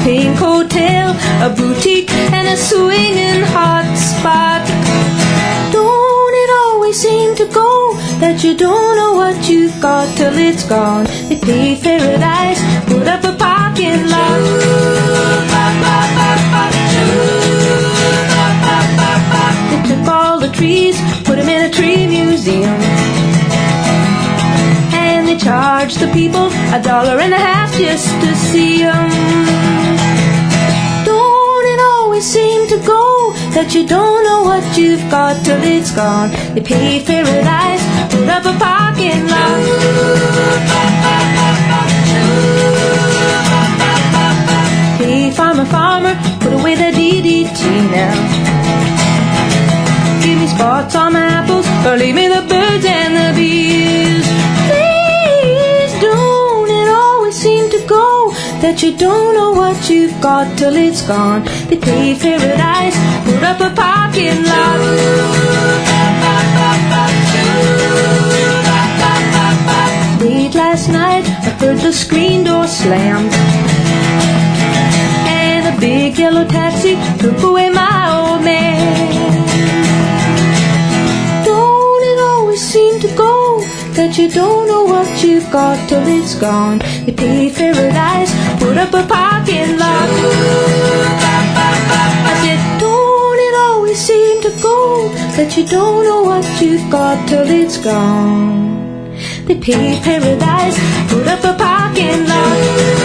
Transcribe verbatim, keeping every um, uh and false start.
pink hotel, a boutique, and a swinging hot spot. Don't it always seem to go that you don't know what you've got till it's gone? They paved paradise, put up a parking lot. They took all the trees, put them in a tree museum, and they charged the people a dollar and a half just to see them. Don't it always seem to go that you don't know what you've got till it's gone? They paved paradise, put up a parking lot. Hey, farmer, farmer, put away the D D T now. Give me spots on my apples, or leave me the birds and the bees. Please, don't it always seem to go that you don't know what you've got till it's gone? They paved paradise, put up a parking lot. Late last night, I heard the screen door slam, and a big yellow taxi took away my old man. Don't it always seem to go that you don't know what you've got till it's gone? They paved paradise, put up a parking lot. I said, don't it always seem to go that you don't know what you've got till it's gone? They paved paradise, put up a parking lot.